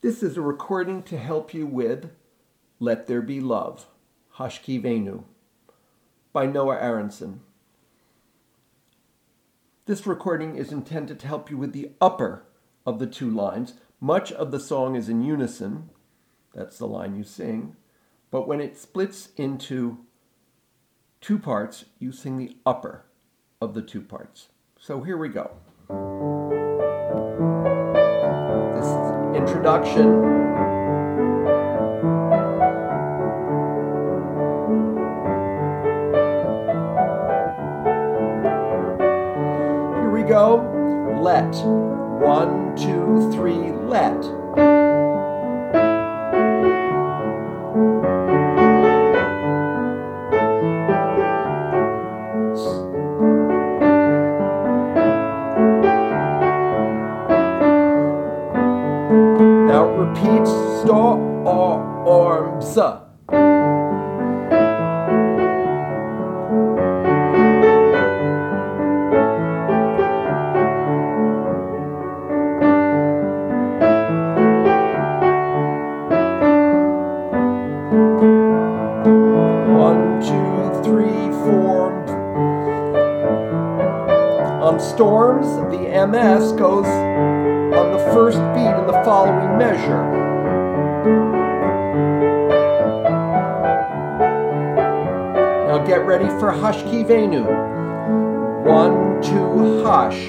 This is a recording to help you with Let There Be Love, Hashki Venu, by Noah Aronson. This recording is intended to help you with the upper of the two lines. Much of the song is in unison, that's the line you sing, but when it splits into two parts, you sing the upper of the two parts. So here we go. This is introduction. Go. Let. 1, 2, 3, let. Now repeat storms. On storms, the MS goes on the first beat in the following measure. Now get ready for Hashki Venu. 1, 2, hush.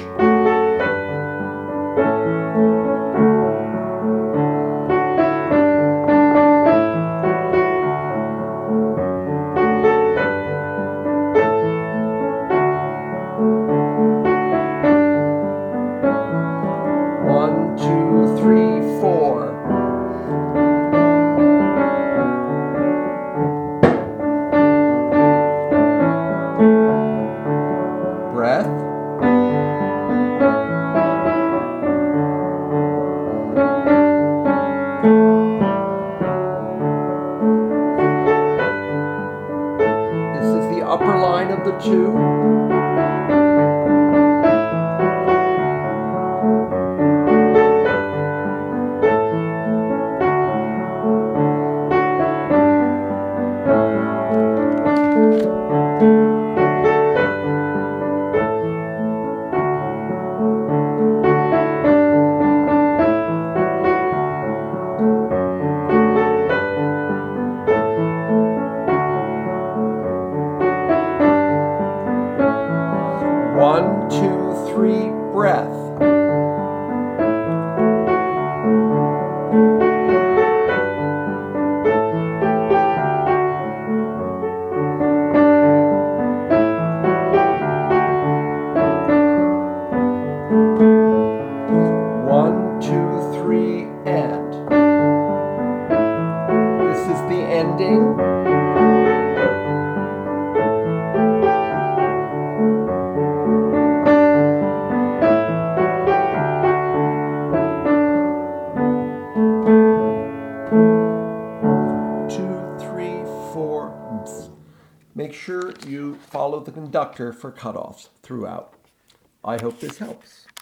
Breath. This is the upper line of the two. One, two, three, breath. One, two, three, and. This is the ending. Make sure you follow the conductor for cutoffs throughout. I hope this helps.